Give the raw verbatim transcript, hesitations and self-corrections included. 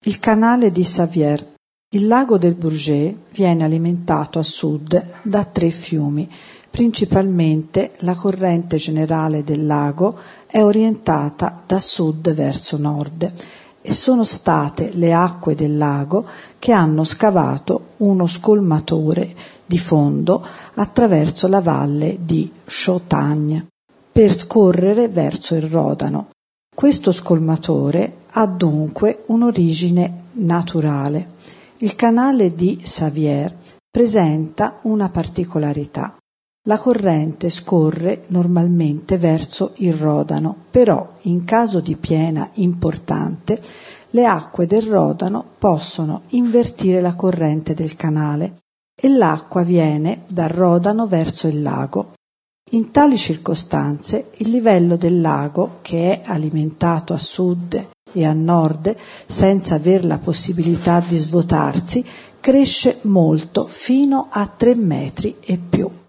Il canale di Savières. Il lago del Bourget viene alimentato a sud da tre fiumi. Principalmente la corrente generale del lago è orientata da sud verso nord e sono state le acque del lago che hanno scavato uno scolmatore di fondo attraverso la valle di Chautagne per scorrere verso il Rodano. Questo scolmatore ha dunque un'origine naturale. Il canale di Savières presenta una particolarità. La corrente scorre normalmente verso il Rodano, però in caso di piena importante le acque del Rodano possono invertire la corrente del canale e l'acqua viene dal Rodano verso il lago. In tali circostanze il livello del lago, che è alimentato a sud e a nord senza aver la possibilità di svuotarsi, cresce molto fino a tre metri e più.